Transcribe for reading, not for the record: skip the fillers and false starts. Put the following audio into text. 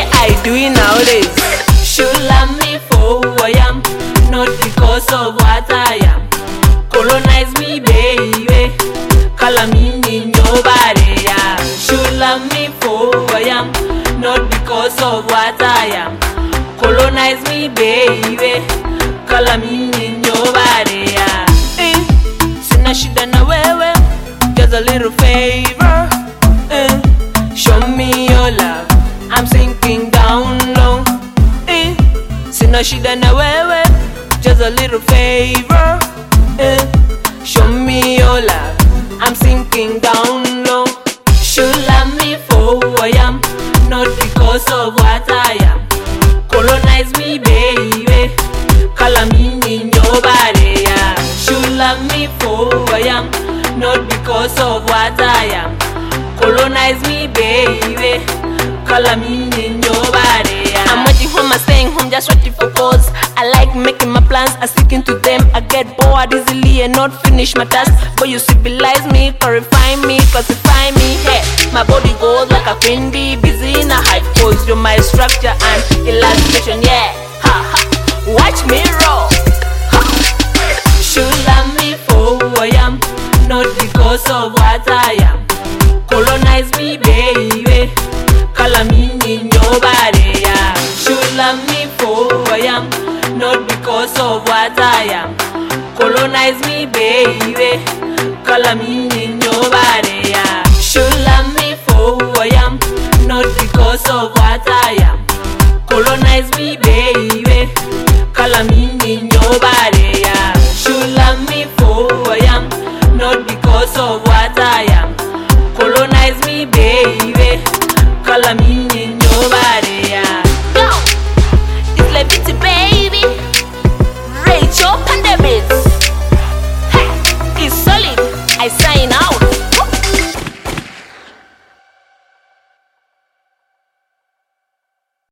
Yeah, I do it nowadays. Should love me for who I am, not because of what I am. Colonize me, baby, color me in your body, yeah. Should love me for who I am, not because of what I am. Colonize me, baby, color me in your body, yeah. Sina shida na wewe, just a little favor. Show me your love, I'm sinking down low. Sina shida na wewe, just a little favor. Show me your love, I'm sinking down low. Should love me for who I am, not because of what I am. Colonize me, baby, color me in your body, yeah. Should love me for who I am, not because of what I am. Colonize me, baby, color me in your body, yeah. I'm watching home, I'm staying home, just ready for calls. I like making my plans, I stick into them. I get bored easily and not finish my task. But you civilize me, clarify me, classify me. Hey, my body goes like a queen bee, busy in a high pose. You're my structure and illustration, yeah. Ha ha, watch me roll. Ha. Should love me for who I am, not because of what I am. Colonize me, baby, color me in your body, yeah. Should love me for who I am, not because of what I am. Colonize me, baby, color me in your body, yeah. Should love me for who I am, not because of what I am. Colonize me, baby, color me in your body, yeah. Should love me for who I am, not because of what I am. Colonize me, baby, color me